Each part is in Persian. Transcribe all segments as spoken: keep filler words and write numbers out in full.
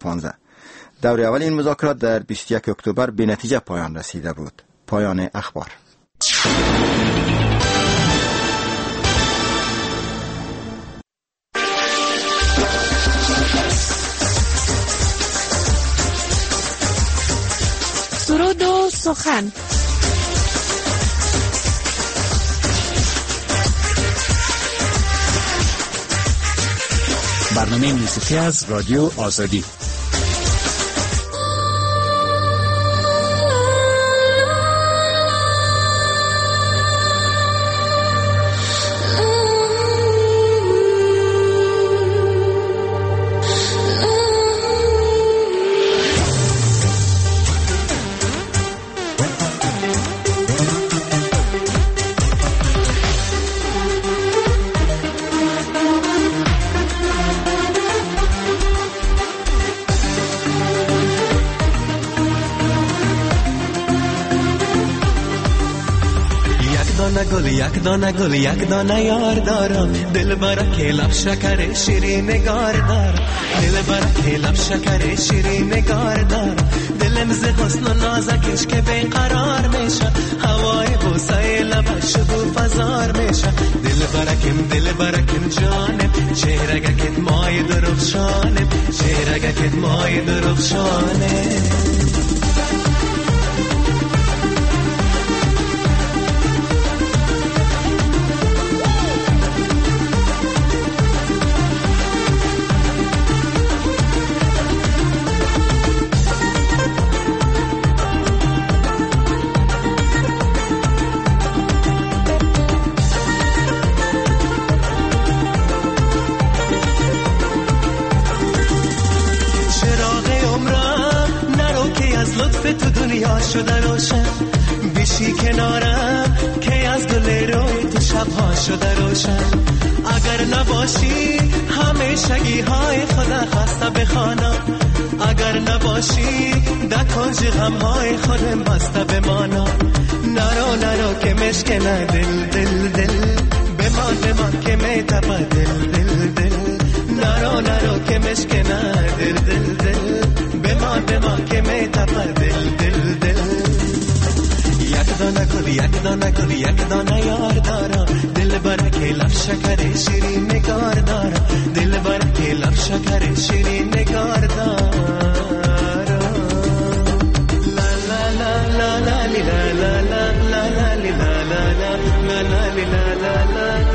پانزده. دور اول این مذاکرات در بیست و یک اکتبر به نتیجه پایان رسیده بود. پایان اخبار. سرود و سخن. برنامه موسیقی از رادیو آزادی. گل یک دانه گل یک دانه یار دارم، دل برکه لب شکر شیرین نگار دارم، دل برکه لب شکر شیرین نگار دارم، دلم ز حسن و نازکش که بیقرار میشه، هوای بوسه لبش بو فزار میشه، دل برکم دل برکم جانم، چهرگکت مای درخشانم، چهرگکت مای درخشانم. تو دنیا شده روشن بیشی کنارم که از گل روی تو شبها شده روشن، اگر نباشی همیشگی های خدا خسته بخوانم، اگر نباشی در کنج غم های خودم بسته بمانم، نرو نرو که مشکنه دل دل دل، بمان بمان که میتپه دل دل دل، نرو نرو که مشکنه دل دل دل، بمان بمان که میتپه دل دل دل. یک دانه گل یک دانه گل یک دانه یار دارم، دل برکه لب شکر شیرین نگار دارم، دل برکه لب شکر شیرین نگار دارم. لا لا لا لا لا لا لا لا لا لا لا لا لا لا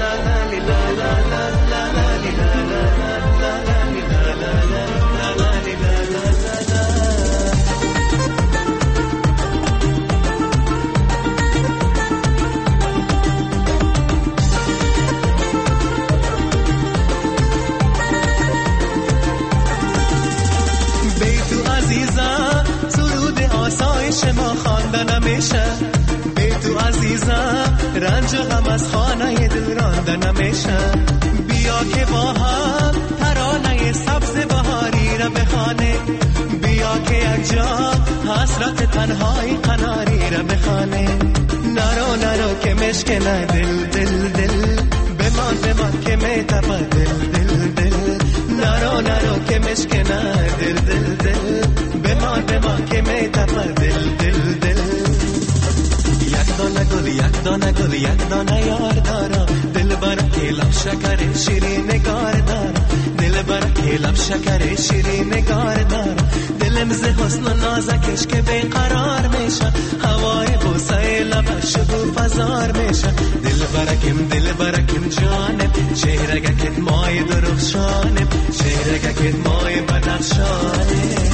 شما خواندن نمیشه، بی تو عزیزم رنج و غم از خانه دل راندن نمیشه، بیا که با هم ترانه سبز بهاری را بخوانه، بیا که یک جا حسرت تنهای قناری را بخوانه، نرو نرو که مشکنه دل دل دل، بمان بمان که میتپه دل دل دل، نرو نرو که مشکنه دل دل دل، بمان بمان که میتپه دل دل دل. یک دانه گل یک دانه گل یک دانه یار دارم، دل برکه لب شکر شیرین نگار دارم، دل برکه لب شکر شیرین نگار دارم، دلم ز حسن و نازکش که بیقرار میشه، هوای بوسه لبش بو فزار میشه، دل برکم دل برکم جانم، چهرگکت مای درخشانم، چهرگکت مای بنفشانم.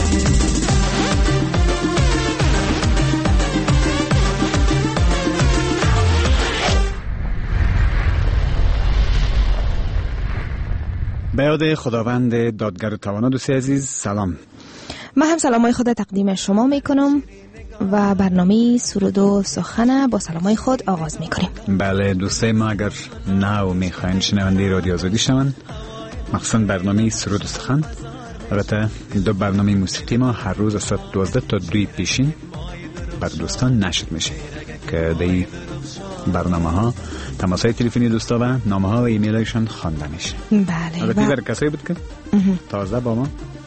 به یاد خداوند دادگر و توانا. دوستی عزیز سلام. من هم سلامای خود تقدیم شما میکنم و برنامه سرود و سخن با سلامای خود آغاز میکنیم. بله دوستای ما اگر نو میخواین شنونده رادیو آزادی شون، مخصوصا برنامه سرود و سخن، البته دو برنامه موسیقی ما هر روز از ساعت دوازده تا دوی پیشین بر دوستان نشر میشه که در برنامه ها تماسهای تلفنی دوستا و نامه ها و ایمیل هایشان خوانده میشه. بله. البته در کسایی بود که تازه با ما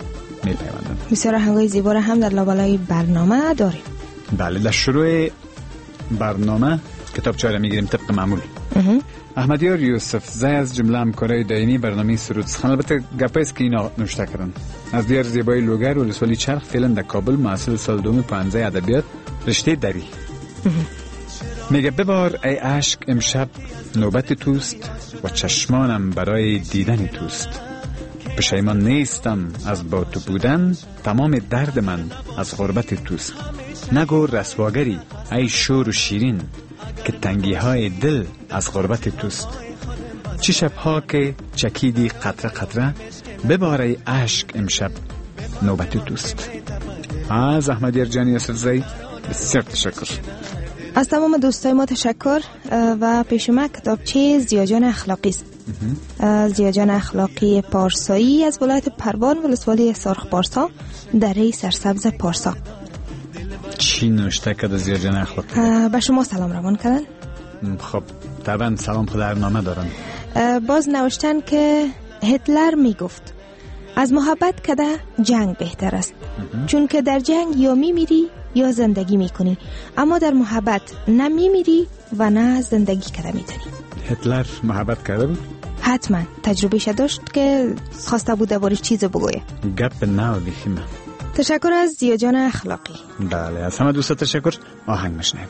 میپیوندند. بسیار آهنگای زیبا را هم در لابلای برنامه داریم. بله، در شروع برنامه کتاب چاره میگیریم طبق معمول. احمدیار یوسف زی از جمله همکارای دائمی برنامه سرود سخن، البته گپایست که اینا نوشته کردن. از دیار زیبای لوگر ولسوالی چرخ، فعلا در کابل، محصل سال دوم پانزده ادبیات، رشته دری. میگه ببار ای عشق امشب نوبت توست و چشمانم برای دیدن توست. پشیمان نیستم از با تو بودن، تمام درد من از غربت توست. نگو رسواگری ای شور و شیرین، که تنگی های دل از غربت توست. چی شبها که چکیدی قطره قطره، بباره عشق امشب نوبت توست. از احمدیار جان یوسف زی بسیار تشکر. از تمام دوستای ما تشکر. و پیش ما کتابچه زیاجان اخلاقی است. زیاجان اخلاقی پارسایی از ولایت پروان ولسوالی سرخ پارسا، دره سرسبز پارسا. چی نوشته که زیاجان اخلاقی؟ به شما سلام روان کردن. خب طبعا سلام خود در نامه دارن. باز نوشتن که هتلر می گفت از محبت کده جنگ بهتر است، چون که در جنگ یا می میری یا زندگی می کنی، اما در محبت نه می میری و نه زندگی کده می تنی. هتلر محبت کرده بود؟ حتما تجربهش داشت که خواسته بود درباره چیز بگویه. گپ نو بیخیم. تشکر از زیاجان اخلاقی. بله، از همه دوستا تشکر. آهنگ مشنیم.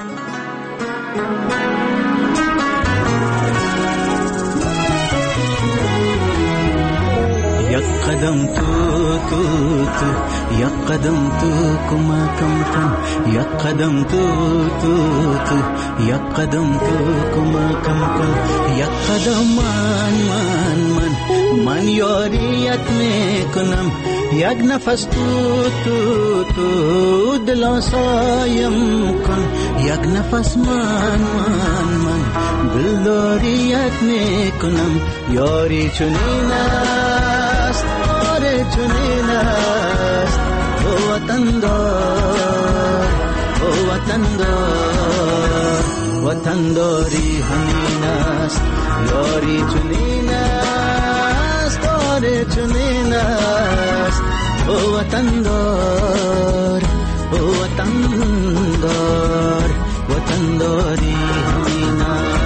یک قدم تو تو تو، یک قدم تو کمکم کن، یک قدم تو تو تو، یک قدم تو کمکم کن، یک قدم من من من من یاریت میکنم، یک نفس تو تو تو دل آسایم کن، یک نفس من من من دلداریت میکنم. یاری چنین است، یاری چنین است، او وطندار، او وطندار، وطنداری همین است. یاری چنین است، یاری چنین است، او وطندار، او وطندار، وطنداری همین است.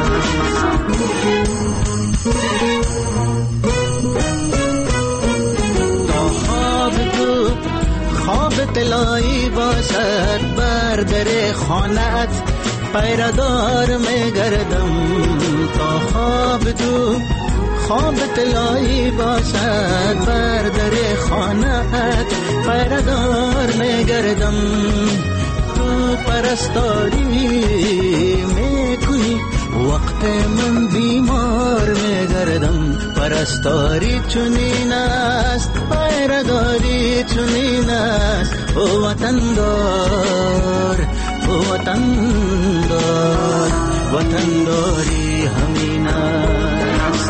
تا خواب تو خواب طلایی باشد، بر در خانه‌ات پیردار میگردم. تا خواب تو خواب طلایی باشد، بر در خانه‌ات پیردار میگردم. تو پرستاری میکنی وقت من بیمار میگردم. پرستاری چنین است، پیرداری چنین است، او وطندار، او وطندار، وطنداری همین است.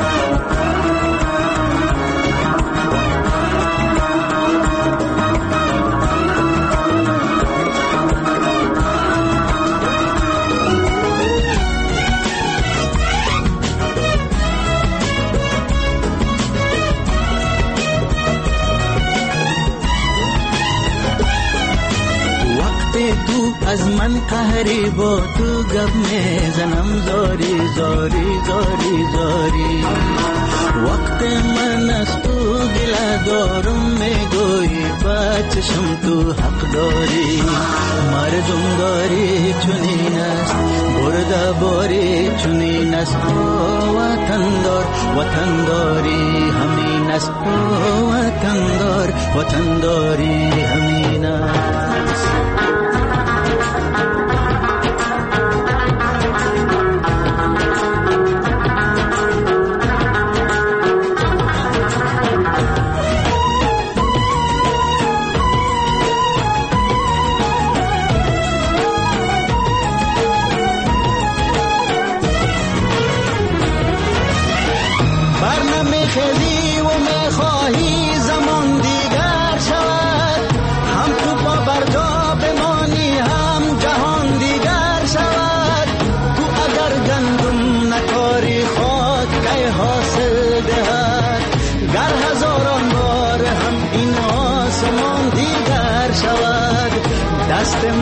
تو از من قهری با تو گپ میزنم، زاری زاری زاری زاری. وقت من از تو گله دارم، میگویی بچشم تو حق داری. مردم داری چنین است، برده باری چنین است، وطندار، وطنداری همین است، وطندار، وطنداری همین است.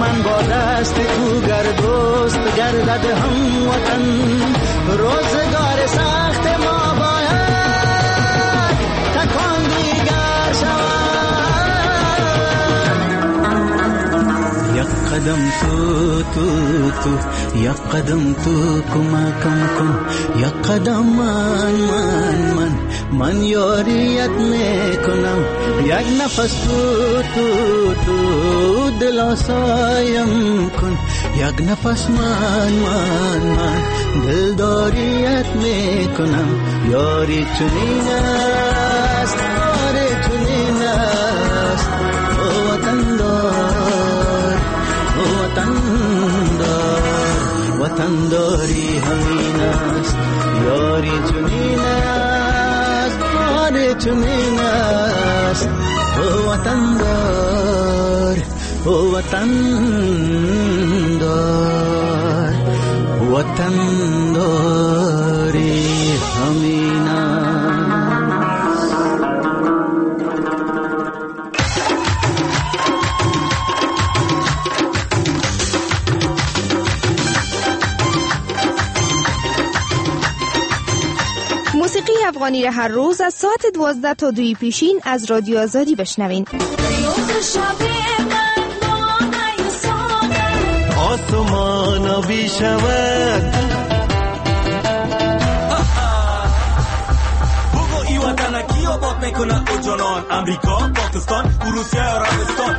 من با دست تو گردوست گردد هم وطن روزگار سخت ما باید تکان دیگر شود یک قدم تو تو تو یک قدم تو کمکم کن یک قدم من من من من یاریت میکنم یک نفس تو تو تو دل آسایم کن یک نفس من من من دلداریت میکنم یاری چنین است یاری چنین است او وطن دار او وطن دار وطن داری همین است یاری چنین است یاری چنین است او وطن دار او وطن دار وطن داری همین است. موسیقی افغانی را هر روز از ساعت دوازده تا دوی پیشین از رادیو آزادی بشنوین. آسمان آبی شود بگو ای وطن کی آباد میکنه او جانان امریکا پاکستان روسیه عربستان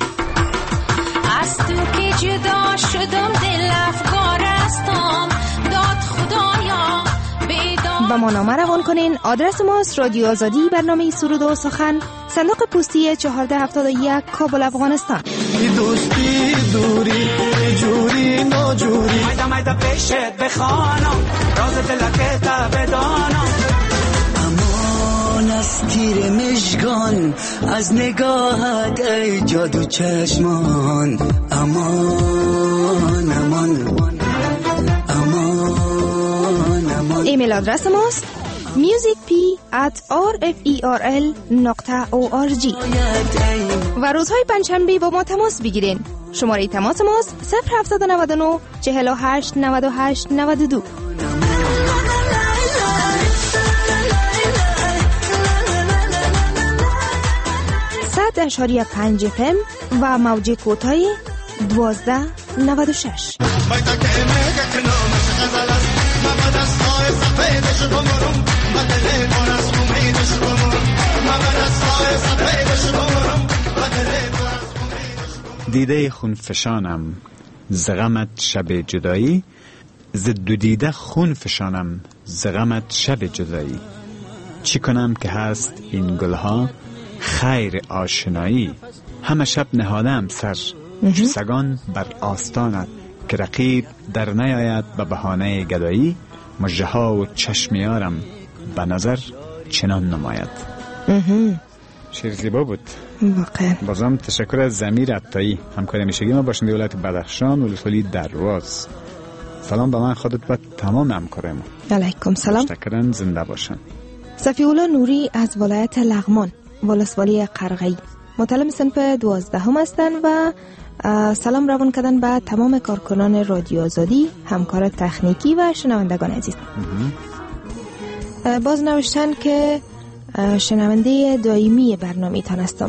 از تو که جدا شدم دل افغانستان داد خدایا با ما نامه روان کنین. آدرس ماست رادیو آزادی برنامه سرود و سخن صندوق پستی چهارده هفتاد و یک کابل افغانستان. دوستی دوری جوری ناجوری مایده مایده پیشت بخوانم راز دلکت بدانم امان از تیر مشگان از نگاهت ای جادو چشمان امان امان ایمیل آدرس ماست musicp at rferl نقطه org و روزهای پنجشنبه با ما تماس بگیرین. شماره تماس ماست صفر هفتصد و نود و نه چهل و هشت نود و هشت نود و دو. صد اشاریه پنج اف ام و موج کوتاه دوازده نود و شش. دیده خون فشانم زغمت شب جدایی ز دو دیده خون فشانم زغمت شب جدایی چی کنم که هست این گلها خیر آشنایی همه شب نهادم سر چو سگان بر آستانت که رقیب در نیاید به بهانه گدایی مژده ها و چشمیارم به نظر چنان نماید. شعر زیبا بود واقعا. بازم تشکر از ضمیر عطایی همکار همیشگی ما باشنده ولایت بدخشان ولسوالی درواز. سلام به من خودت و تمام همکارای ما. علیکم سلام. مشتکرن زنده باشن. صفی‌الله نوری از ولایت لغمان ولسوالی قرغی مطلب صنف دوازده هم هستن و سلام روان کردن به تمام کارکنان رادیو آزادی همکار تکنیکی و شنوندگان عزیز. باز نوشتن که شنونده دائمی برنامه تان هستم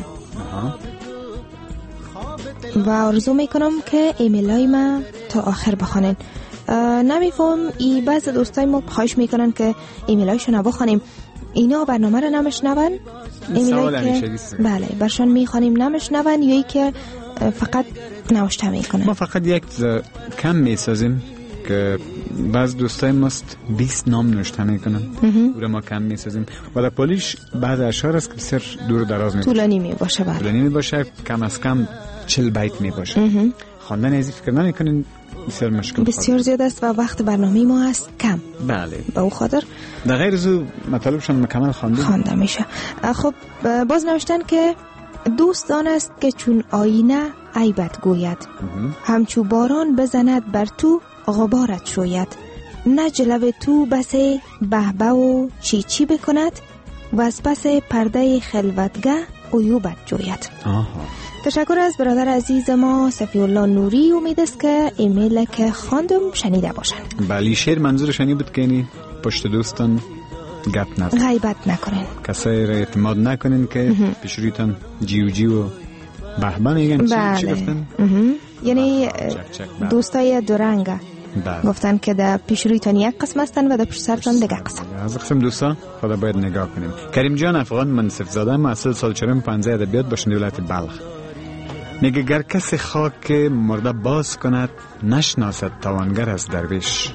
و آرزو میکنم که ایمیل های ما تا آخر بخوانین. نمیفهم ای بعض دوستای ما خواهش میکنن که ایمیل هایشون رو بخوانیم، اینا برنامه رو نمشنون. ایمیل که بله برشان میخوانیم نمشنون یا ای که فقط نوشته میکنن. ما فقط یک کم میسازیم که بعض دوستای ماست بیست نام نوشته میکنن او رو ما کم میسازیم و در پولیش بعض اشعار است که بسیار دور و دراز میباشه، طولانی میباشه. بله طولانی میباشه، کم از کم چل بیت میباشه. خواندن ازی فکر نمیکنین بسیار مشکل بسیار زیاد است و وقت برنامه ما هست کم. بله به او خاطر در غیر از او مطالبشان مکمل خوانده خوانده میشه. خب باز نوشتن که دوستان است که چون آینه عیبت گوید همچو باران بزند بر تو غبارت شوید نه جلو تو بسه بهبه و چی چی بکند و از پس پرده خلوتگه عیوبت جوید. آها. تشکر از برادر عزیز ما صفی الله نوری. امید است که ایمیل که خواندم شنیده باشند. بله، شعر منظورش اینی بود که یعنی پشت دوستان گپ نزن، غیبت نکنین، کسایی را اعتماد نکنین که پیش رویتان جیو جیو و بهبه میگن. بله. چی گفتن؟ یعنی چک چک. بله. دوستای دورنگه بله. گفتن که در پیش رویتان یک قسم هستن و در پیش سرتان دیگه قسم. از قسم دوستا خدا باید نگاه کنیم. کریم جان افغان منصف زاده، محصل سال چهارم پانزده ادبیات، باشنده ولایت بلخ، میگه گر کسی خاک مرده باز کند نشناسد توانگر از درویش.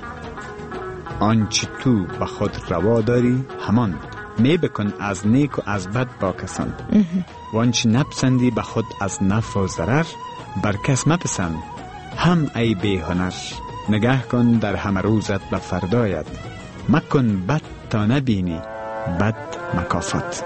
آنچه تو به خود روا داری همان می بکن از نیک و از بد با کسان. و آنچه نپسندی به خود از نفع و ضرر بر کس مپسند هم ای بی هنر. نگاه کن در همه روزت به فردایت مکن بد تا نبینی بد مکافات.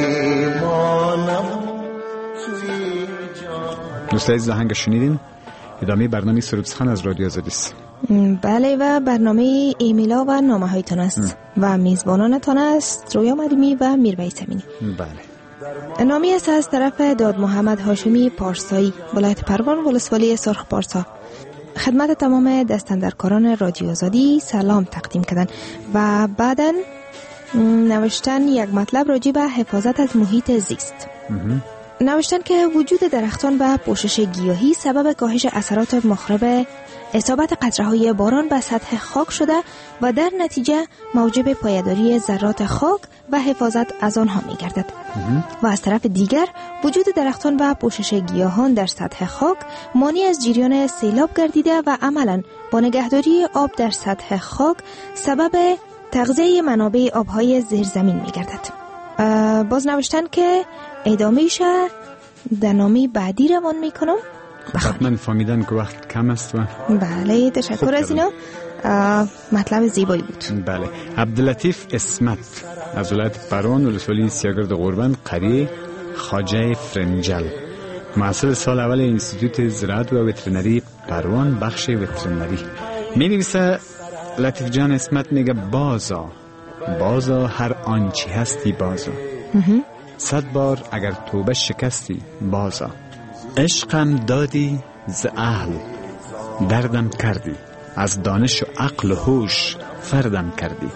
دوستای عزیز، آهنگ شنیدین؟ ادامه برنامه سرود سخن از رادیو آزادی است. بله و برنامه ایمیلا و نامه هایتان است و میزبانانتان است رویا مدیمی و میروی سمینی. بله. نامی است از طرف داد محمد هاشمی پارسایی، ولایت پروان، ولسوالی سرخ پارسا. خدمت تمام دستاندرکاران رادیو آزادی سلام تقدیم کردن و بعداً نوشتن یک مطلب راجع به حفاظت از محیط زیست. نوشتن که وجود درختان و پوشش گیاهی سبب کاهش اثرات مخرب اصابت قطره‌های باران به سطح خاک شده و در نتیجه موجب پایداری ذرات خاک و حفاظت از آنها می‌گردد. و از طرف دیگر وجود درختان و پوشش گیاهان در سطح خاک مانع از جریان سیلاب گردیده و عملاً با نگهداری آب در سطح خاک سبب تغذیه منابع آب‌های زیرزمین می‌گردد. باز نوشتن که ادامه‌اش در نامه بعدی روان می‌کنم. حتما فهمیدن که وقت کم است و بله تشکر از اینا. مطلب زیبایی بود. بله. عبداللطیف اسمت از ولایت پروان ولسوالی سیاگرد غربند قریه خواجه فرنجل، محصل سال اول انستیتوت زراعت و وترنری پروان بخش وترنری. می نویسه لطیف جان اسمت میگه بازا بازا هر آنچی هستی بازا، صد بار اگر توبه شکستی بازا، عشقم دادی ز اهل دردم کردی، از دانش و عقل و هوش فردم کردی،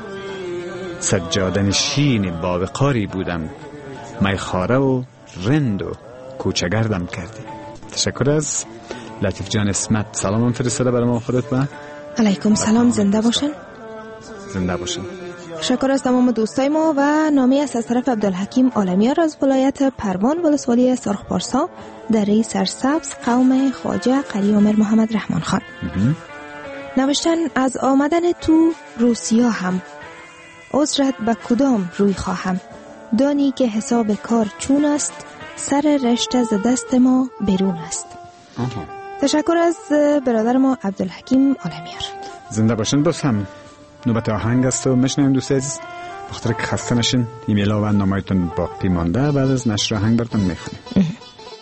سجاده نشین باوقاری بودم، میخواره و رند و کوچگردم کردی. تشکر از لطیف جان اسمت. سلام فرستاده برای ما خودت. با علیکم سلام، زنده باشن. زنده باشن. شکر از تمام دوستای ما. و نامی است از طرف عبدالحکیم عالمیار از ولایت پروان ولسوالی سرخ پارسا، دره سرسبز، قوم خواجه قلی عمر محمد رحمان خان. نوشتن از آمدن تو روسیا هم عذرت به کدام روی خواهم، دانی که حساب کار چون است، سر رشته ز دست ما بیرون است. آها. تشکر از برادر ما عبدالحکیم عالمیار. زنده باشن. باز هم نوبت آهنگ است و مشنیم دوست عزیز، بخاطر که خسته نشین ایمیلا و نامه‌تون باقی مانده. بعد از نشر آهنگ براتون میخونیم.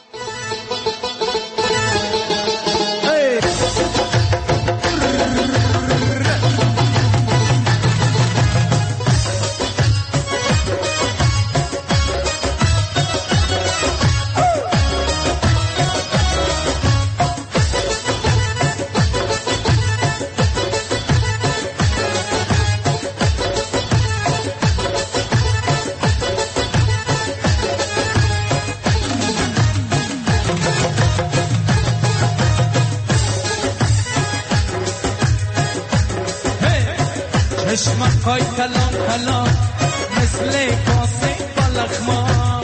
چشمکای کلام کلام مثل کاسه بالخمار،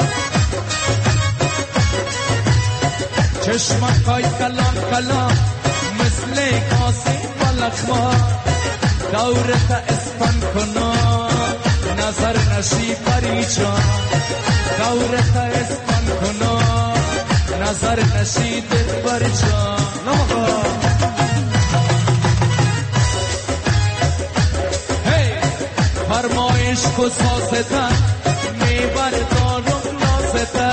چشمکای کلام کلام مثل کاسه بالخمار، دورت اسپن کنا نظر نشی پریچان، دورت اسپن کنا نظر نشی دل پریچان. نمگاه فرمایش کو ساستا میبر دارم ناستا،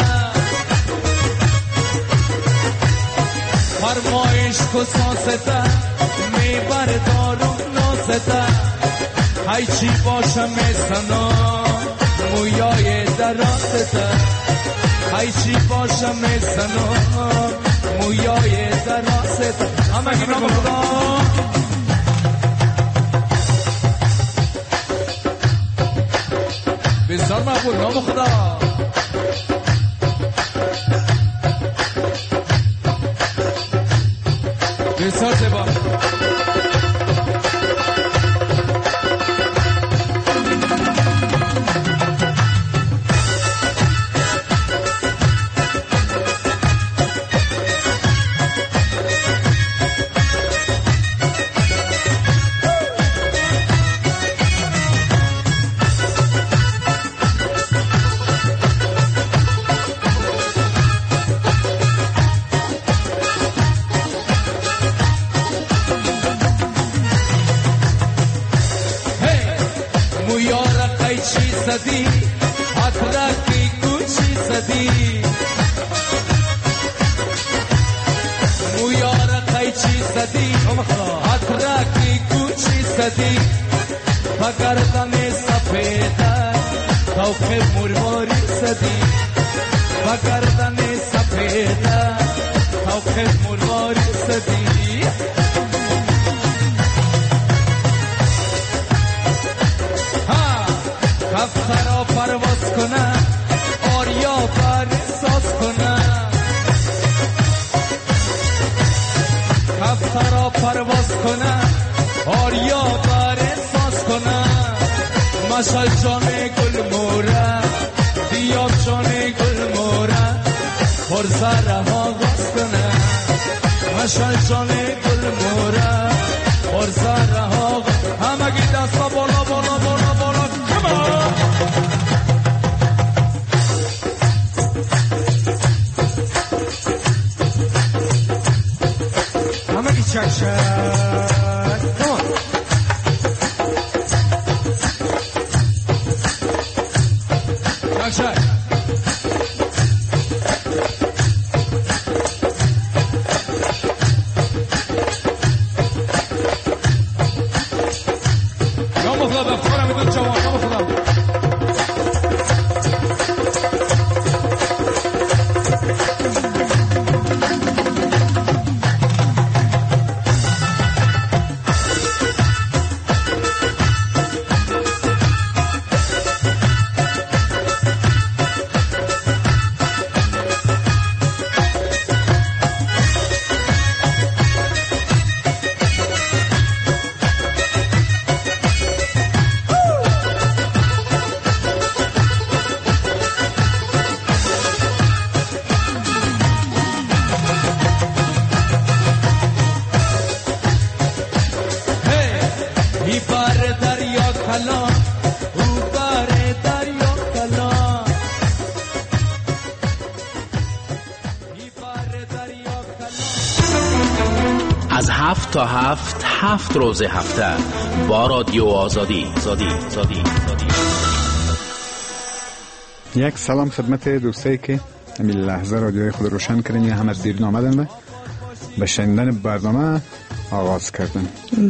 فرمایش کو ساستا میبر دارم ناستا، های چی باشم میسنا مویای دراستا، های چی باشم میسنا مویای دراستا. همه گینا بخدا بسیار مقبول. نام خدا. بسیار زیبا. सदी अथरा की कुछ सदी मुयार खैच صدی اترکی کوچی صدی و گردن سفیده توخ مرواری صدی و گردن سفیده توخ مرواری صدی ها کفترا پرواز کنه آریا بر ساز کنه کفترا پرواز کنه آریا بر ساز کنه مشال جان گل موره دیاب جان گل موره پرزره ها باز کنه مشال جان گل موره پرزره ها همگی دستا بالا بالا بالا بالا کمان همگی چک چک Check. Vamos lá, da fora, me do tchau, vamos lá. از هفت تا هفت هفت روز هفته با رادیو آزادی زادی زادی زادی. یک سلام خدمت دوستایی که همین لحظه رادیوی خود روشن کردن یا هم از دیرین آمدن و به شنیدن برنامه آغاز کردن.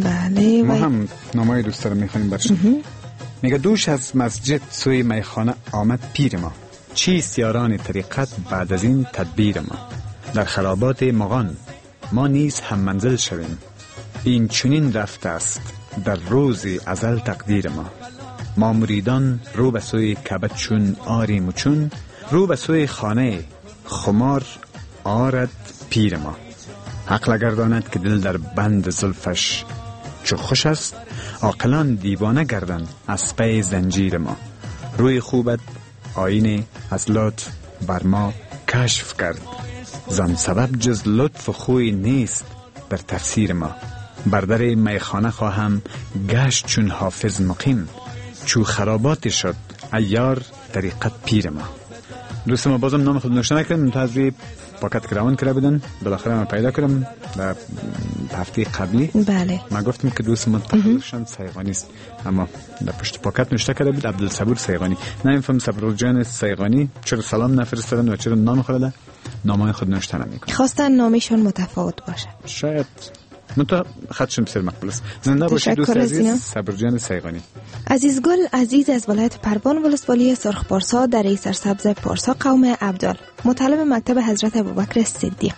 بله ما هم نامه دوستا رو میخوانیم برشن. میگه دوش از مسجد سوی میخانه آمد پیر ما، چیست یاران طریقت بعد از این تدبیر ما؟ در خرابات مغان ما نیز هم منزل شویم، این چنین رفته است در روز ازل تقدیر ما. ما مریدان رو به سوی کعبه چون آریم و چون رو به سوی خانه خمار آرد پیر ما. عقل گرداند که دل در بند زلفش چو خوش است، عاقلان دیوانه گردند از پی زنجیر ما. روی خوبت آینه از لطف بر ما کشف کرد، زن سبب جز لطف و خوی نیست در تفسیر ما. بر در میخانه خواهم گشت چون حافظ مقیم، چو خرابات شد ایار طریقت پیر ما. دوست ما بازم نام خود نوشته نکردم، تا از روی پاکت کراون کرده بودن، بالاخره من پیدا کردم در هفته قبلی. بله ما گفتم که دوست ما تخلصشان سیغانی است، اما در پشت پاکت نوشته کرده بود عبدالصبور سیغانی. نمیفهم صبور جان سیغانی چرا سلام نفرستادن و چرا نام خود نامای خود نوشته نمیکنن. خواستن نامشون متفاوت باشه، شاید منتها خدشون بسیار مقبول است. زنده باشید دوست عزیز صبور جان سیغانی. عزیز گل عزیز از ولایت پروان ولسوالی سرخ پارسا در سرسبز پارسا قوم عبدال، مطالب مکتب حضرت ابوبکر صدیق.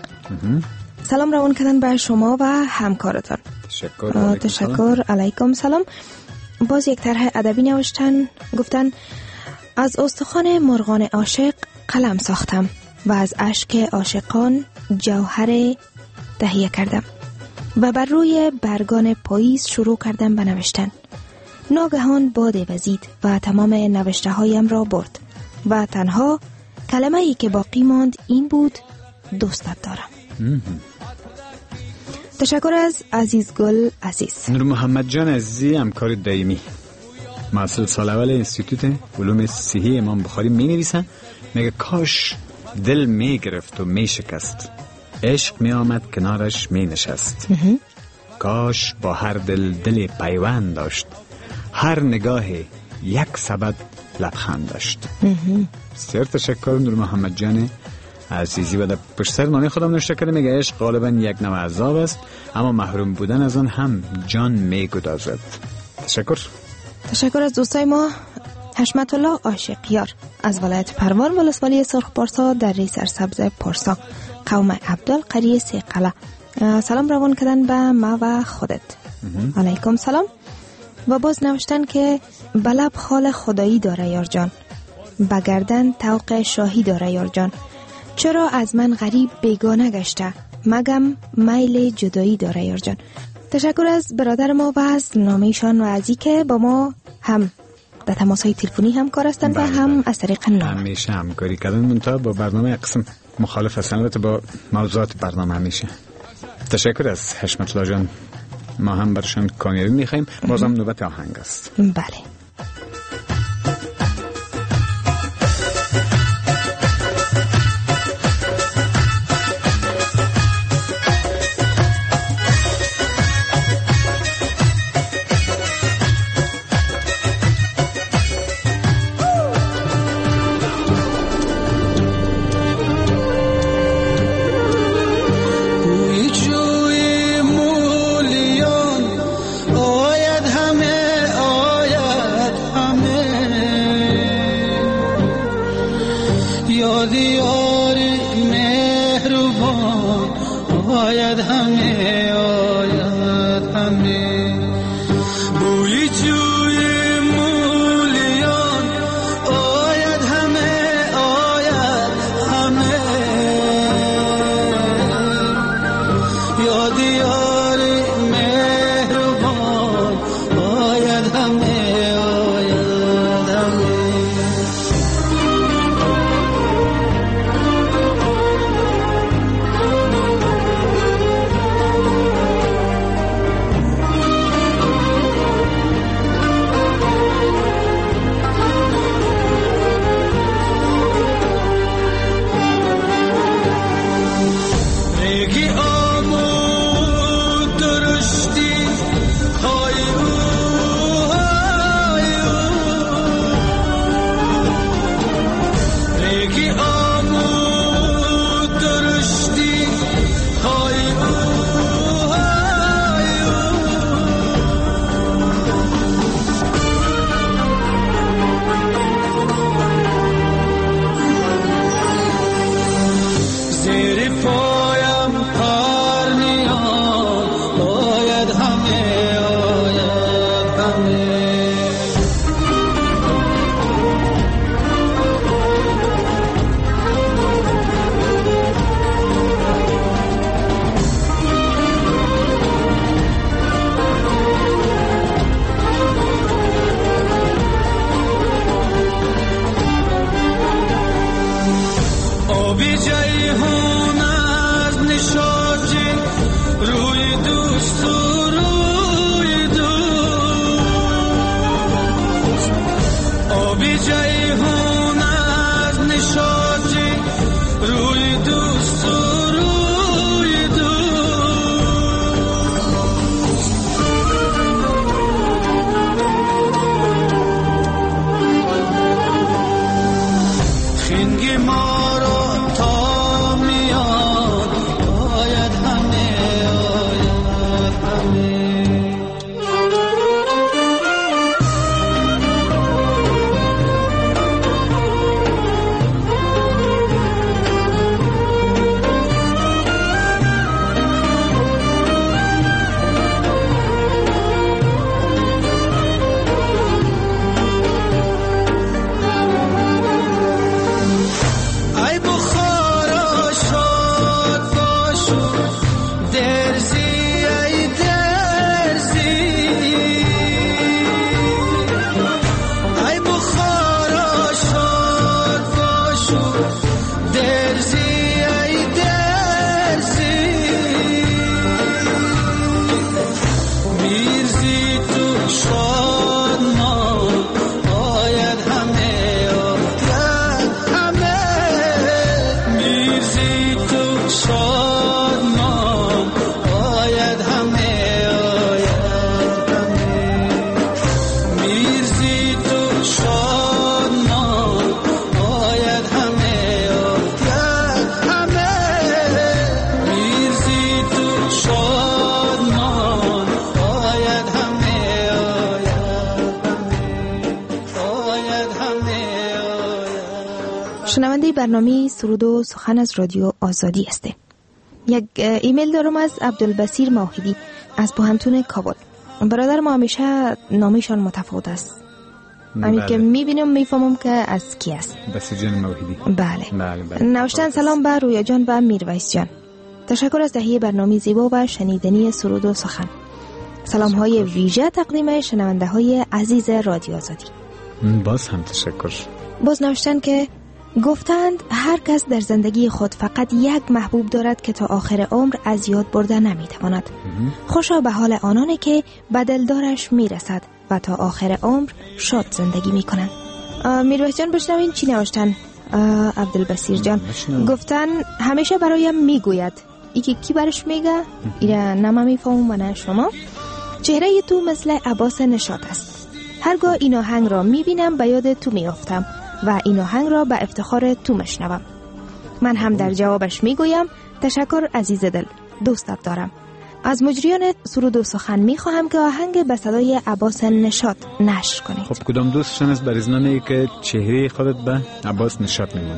سلام روان کردن بر شما و همکارتان. تشکر. تشکر علیکم سلام. باز یک طرح ادبی نوشتن، گفتن از استخوان مرغان عاشق قلم ساختم و از اشک عاشقان جوهر تهیه کردم و بر روی برگان پاییز شروع کردم به نوشتن. ناگهان باد وزید و تمام نوشته هایم را برد و تنها کلمه ای که باقی ماند این بود: دوستت دارم. تشکر از عزیز گل عزیز. نور محمد جان عزیزی همکار دائمی، مسئول سال اول انستیتوت علوم صحی امام بخاری می نویسن. میگه کاش دل می گرفت و می شکست، عشق می آمد کنارش می نشست. کاش با هر دل دل پیوند داشت، هر نگاه یک سبد لبخند داشت. بسیار تشکر نور محمد جان عزیزی و در پشت سر نامه خودم نوشته کرده، میگه عشق غالبا یک نوع عذاب است، اما محروم بودن از آن هم جان میگدازد. تشکر. تشکر از دوستای ما. حشمت الله عاشقیار از ولایت پروان ولسوالی سرخ پارسا در ری سرسبز پارسا، قوم عبدالقری سیقله. سلام روان کردن به ما و خودت. علیکم سلام. و باز نوشتن که بلب خال خدایی داره یار جان، بگردن توق شاهی داره یار جان، چرا از من غریب بیگانه گشته، مگم میل جدایی داره یار جان. تشکر از برادر ما و از نامه‌شان و از اینکه با ما هم در تماس‌های تلفنی همکار هستند و هم از طریق نامه. همیشه همکاری کردن، منتها با برنامه قسم مخالف هستن، البته با موضوعات برنامه همیشه. تشکر از حشمت الله جان. ما هم برشان کامیابی میخواییم. بازم نوبت آهنگ است. بله. شنونده برنامه سرود و سخن از رادیو آزادی هسته. یک ایمیل دارم از عبدالبصیر موحدی از پوهنتون کابل. برادر ما همیشه نامشان متفاوت است. همین بله. که میبینم میفهمم که از کی است. بصیر جان موحدی. بله. بله, بله. نوشتن سلام به رویا جان و میرویس جان. تشکر از تهیه برنامه زیبا و شنیدنی سرود و سخن. سلام های ویژه تقدیم شنونده های عزیز رادیو آزادی. باز هم تشکر. باز نوشتن که گفتند هر کس در زندگی خود فقط یک محبوب دارد که تا آخر عمر از یاد برده نمیتواند. خوشا به حال آنانی که به دلدارش میرسد و تا آخر عمر شاد زندگی میکنند. میرویس جان بشنوین چی نوشتن. عبدالبصیر جان گفتن همیشه برایم میگوید. ایکی کی برش میگه؟ ایره نما میفهمم و نه شما. چهره تو مثل عباس نشاط است. هرگاه این آهنگ را میبینم به یاد تو میافتم و این آهنگ را به افتخار تو مشنوم. من هم در جوابش میگویم تشکر عزیز دل، دوستت دارم. از مجریان سرود و سخن میخواهم که آهنگ به صدای عباس نشاط نشر کنید. خب کدام دوستشان است بریزنامه که چهره خودت به عباس نشاط میمونه؟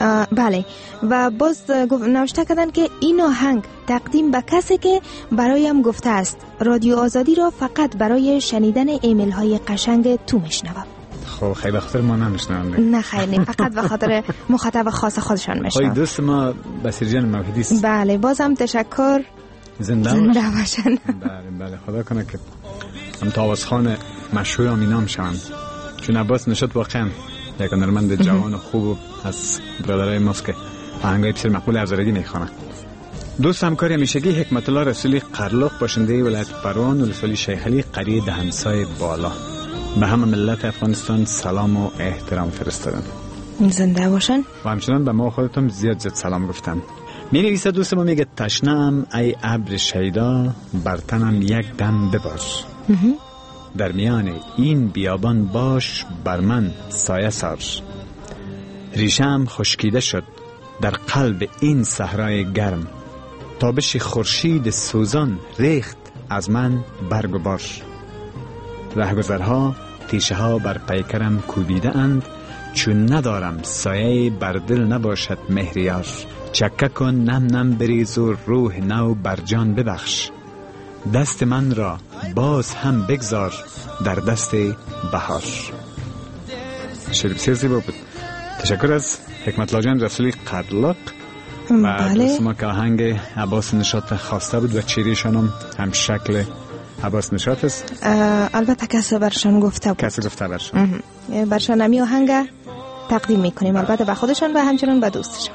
بله و باز نوشته کردن که این آهنگ تقدیم به کسی که برایم گفته است رادیو آزادی را فقط برای شنیدن ایمیل های قشنگ تو میشنوم. خب خیلی بخاطر ما نمیشنوم. نه خیلی فقط به خاطر مخاطب خاص خودشان میشنوم. خب دوست ما بصیر جان موحدی است. بله بازم تشکر. زنده باشن. بله بله خدا کنه که هم تاوازخان مشهور هم اینام شوند، چون عباس نشاط واقعا یک هنرمند جوان و خوب از برادرای ماست که آهنگای بسیار مقبول افزارگی میخوانه. دوست همکار همیشگی حکمت الله رسولی قرلوق باشنده ولایت پروان ولسوالی شیخ علی قریه دهنسای بالا به همه ملت افغانستان سلام و احترام فرستادن. زنده باشن. و همچنان به ما خودتون زیاد زیاد سلام گفتن. می نویسه دوست ما میگه تشنم ای ابر شیدا بر تنم یک دم بباش. در میان این بیابان باش بر من سایه سار. ریشم خشکیده شد در قلب این صحرای گرم. تابش خورشید سوزان ریخت از من برگ و بار. رهگذرها تیشه ها بر پیکرم کوبیده اند، چون ندارم سایه بر دل نباشد مهریار. چکه کن نم نم بریز و روح نو بر جان ببخش. دست من را باز هم بگذار در دست بهار. شعر بسیار زیبا بود. تشکر از حکمت الله جان رسولی قرلق و دوست ما که آهنگ عباس نشاط خواسته بود و چیریشان هم هم شکل عباس نشاط است. البته کسی برشان گفته بود. کسی گفته برشان. برشان همی آهنگ تقدیم میکنیم، البته به خودشان و همچنان به دوستشان.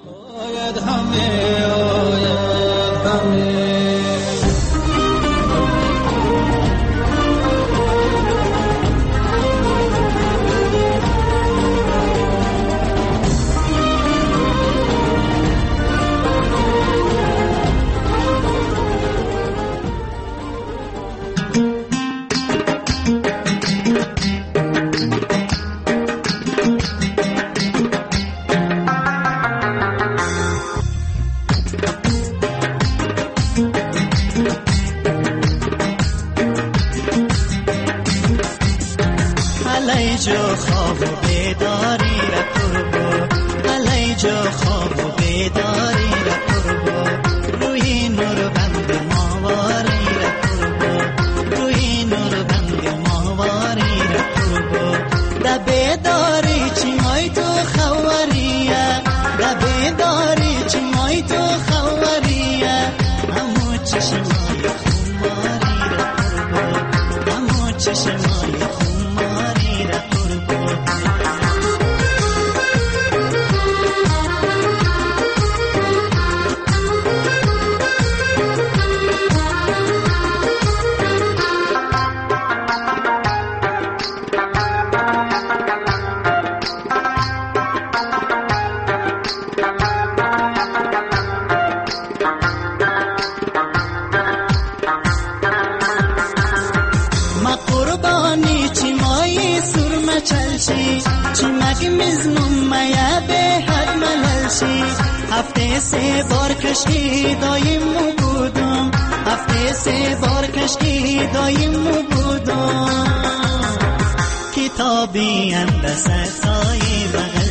هفته سه بار کشتی دایم مو بودم، هفته سه بار کشتی دایم مو بودم. کتابی اندسه سای بغل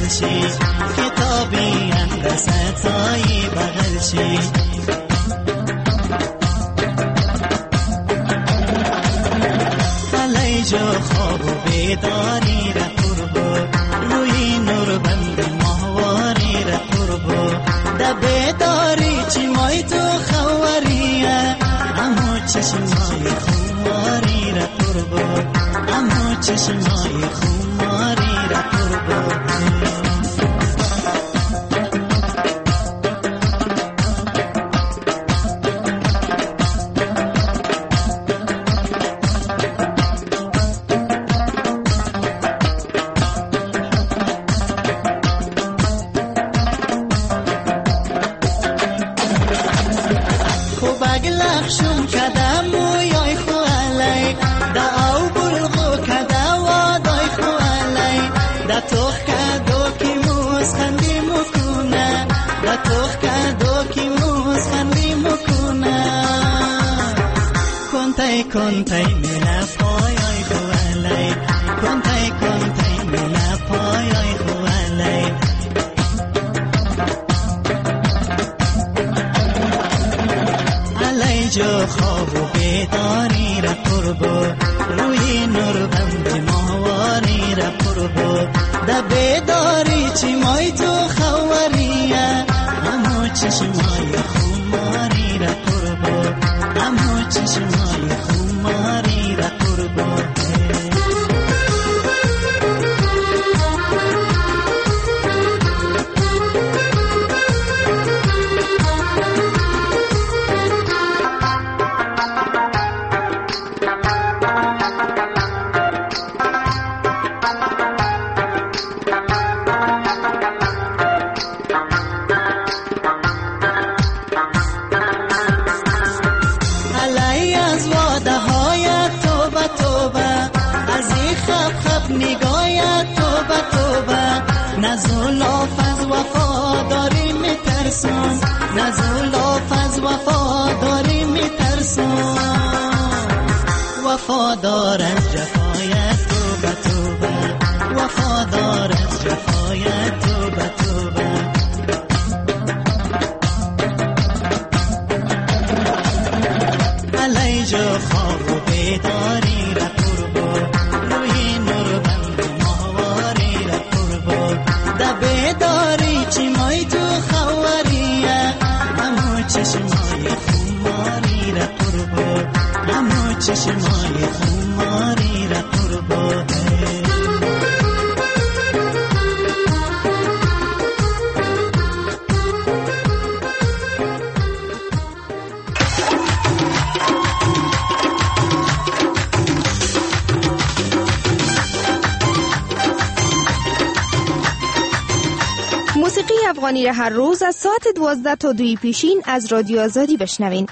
بغل شی کتابی اندستایی بغل شی علی جو خواب و بیداری را قربو روی نور بند ماهواری را قربو دا بیداری چی مای تو خواریه امو چشمای خماری را قربو امو چشمای خماری را قربو کنتای ملا پایای خوالای کنتای کنتای ملا پایای خوالای علی جو خواب و بیداری را قربو روی نور بند ماهواری را قربو دا بیداری چی مای تو خواریه امو چشمای خماری را قربو امو چشمای خماری را قربو نزولاف از وفاداری میترسم نزولاف از وفاداری میترسم وفادار از جفایت توبه توبه وفادار از جفایت توبه توبه علی جو خواب و بیداری را قربو روی نور بند ماهواری را قربو دا بیداری چی مای تو خواریه امو چشمای خماری را قربو امو چشمای خماری را قربو موسیقی افغانی را هر روز از ساعت دوازده تا دوی پیشین از رادیو آزادی بشنوین.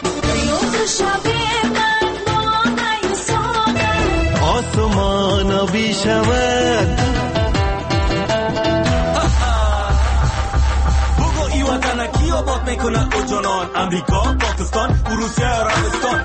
آسمان آبی شود بگو ای وطن کی آباد میکنه او جانان امریکا پاکستان روسیه عربستان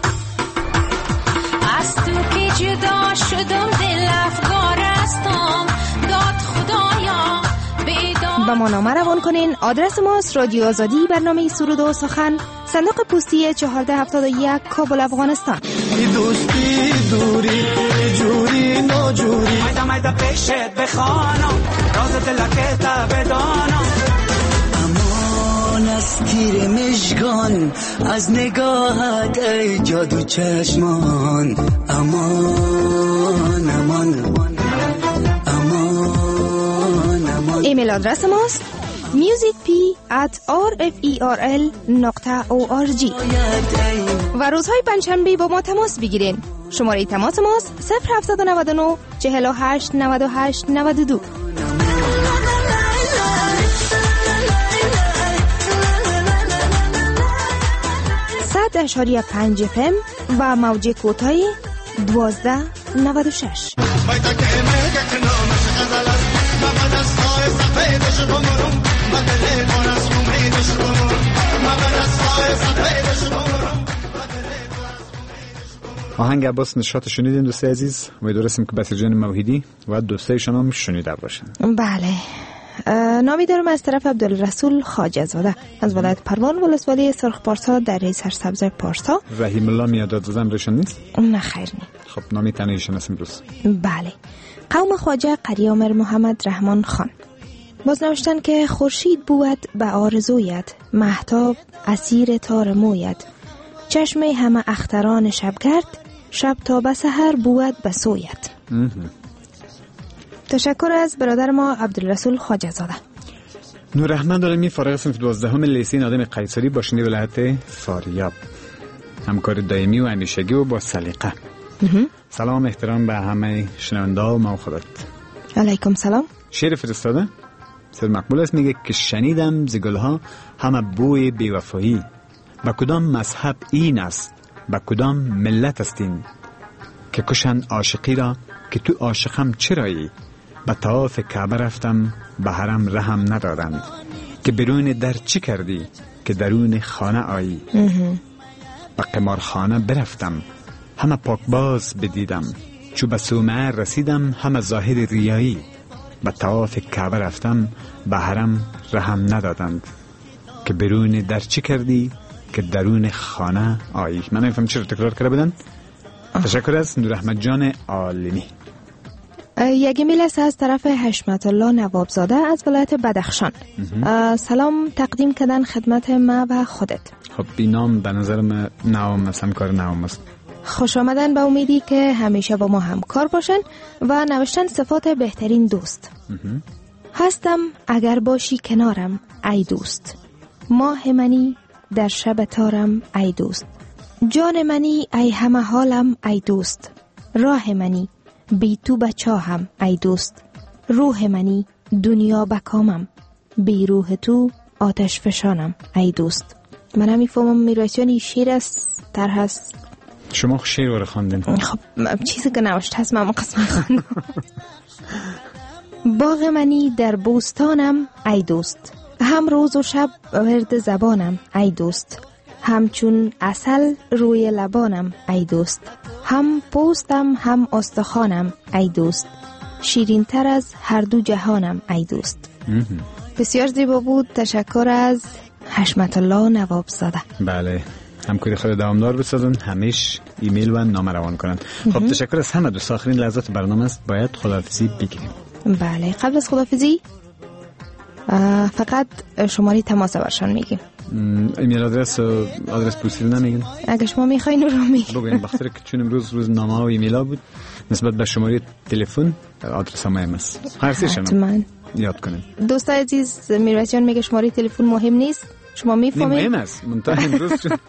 از تو که جدا شدم دل افغانستان داد خدایا با ما نامه روان کنین. آدرس ماست رادیو آزادی برنامه سرود و سخن صندوق پستی چهارده هفتاد و یک کابل افغانستان. دوستی دوری جوری ناجوری مایده مایده پیشت بخوانم راز دلکت بدانم امان از تیر مژگان از نگاهت ای جادو چشمان امان امان ایمیل آدرس ماست musicp at rferl نقطه org و روزهای پنجشنبه با ما تماس بگیرین. شماره تماس ماست صفر هفت نه نه چهل و هشت نود و هشت نود و دو. صد اشاری پنج فم و موج کوتاه دوازده نود و شش. آهنگ عباس نشاط شنیدین دوستای عزیز. امیدوارم که بسیار جان موحدی و دوستای شما هم شنیده باشن. بله نامی دارم از طرف عبدالرسول خواجه زاده از ولایت پروان ولسوالی سرخ پارسا در سرسبز پارسا. رحیم الله میاداد زدم روشن نیست؟ نه خیر نی. خب نامی تنهیشون هستم روز. بله. قوم خواجه قریامر محمد رحمان خان باز نوشتن که خورشید بود به آرزویت، مهتاب اسیر تار مویت، چشم همه اختران شبگرد، شب تا به سحر بود به سویت. تشکر از برادر ما عبدالرسول خواجه زاده. نور احمد عالمی فارغ صنف دوازدهم لیسه نادم قیصری باشنده ولایت فاریاب، همکار دائمی و همیشگی و با سلیقه. سلام احترام به همه شنونده و ما و خودت. علیکم سلام. شعر فرستاده سر مقبول است، میگه که شنیدم ز گلها همه بوی بیوفایی، با کدام مذهب این است، با کدام ملت است این، که کشند عاشقی را که تو عاشقم چرایی، به طواف کعبه رفتم به حرم رحم ندادند، که برون در چی کردی که درون خانه آیی، به قمارخانه برفتم همه پاکباز بدیدم، چو به صومعه رسیدم همه ظاهر ریایی، به طواف کعبه رفتم به حرم رحم ندادند، که برون در چی کردی که درون خانه آیی. من نمیفهم چرا تکرار کرده بدن. تشکر از نور احمد جان عالمی. یک ایمیل است از طرف حشمت الله نوابزاده از ولایت بدخشان. سلام تقدیم کردن خدمت ما و خودت. خب این نام به نظر من نام است، همکار نام است. خوش آمدن، به امیدی که همیشه با ما همکار باشن و نوشتن صفات بهترین دوست. هستم اگر باشی کنارم ای دوست، ماه منی در شب تارم ای دوست، جان منی ای همه حالم ای دوست، راه منی بی تو بچاهم ای دوست، روح منی دنیا بکامم، بی روح تو آتش فشانم ای دوست. من همی فهمم میرایتیانی شیر است تر هست. شما شیر رو خواندین. خب چیزی که نوشته هست من قسم خواندم. باغ منی در بوستانم ای دوست، هم روز و شب ورد زبانم ای دوست، همچون عسل روی لبانم ای دوست، هم پوستم هم استخوانم ای دوست، شیرین تر از هر دو جهانم ای دوست. بسیار زیبا بود. تشکر از حشمت الله نوابزاده. بله، همکاری خود دوامدار بسازن، همیش ایمیل و نامه روان کنن. خب تشکر از همه دوست. آخرین لحظات برنامه است، باید خداحافظی بگیریم. بله، قبل از خداحافظی فقط شماره تماس برشان میگیم. ایمیل آدرس و آدرس پستی رو نمیگن؟ اگه شما میخواین رو میگیم. بگوین بخاطر که چون امروز روز نامه و ایمیل ها بود، نسبت به شماره تلفن آدرس هم مهم است. هر سه شما یاد کنیم. دوست عزیز میرویسیان میگه شماره تلفن مهم نیست. شما میفهمید؟ مهم است. منتها امروز شد.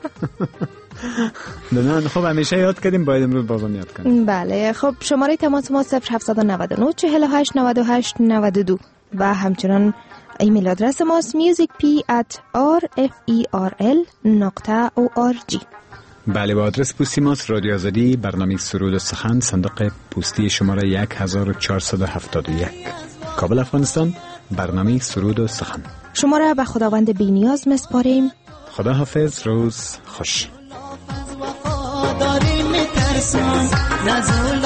نه خب همیشه یاد کردیم، باید امروز بازم یاد کنیم. بله، خب شماره تماس ما صفر هفت نه نه چهل و هشت نود و هشت نود و دو و همچنان ایمیل آدرس ماست musicp at rferl نقطه org. بله، با آدرس پستی ماست رادیو آزادی، برنامه سرود و سخن، صندوق پستی شماره یک هزار و چهارصد و هفتاد و یک، کابل افغانستان. برنامه سرود و سخن. شما را به خداوند بی‌نیاز میسپاریم. خدا حافظ، روز خوش. داریم میترسم نزول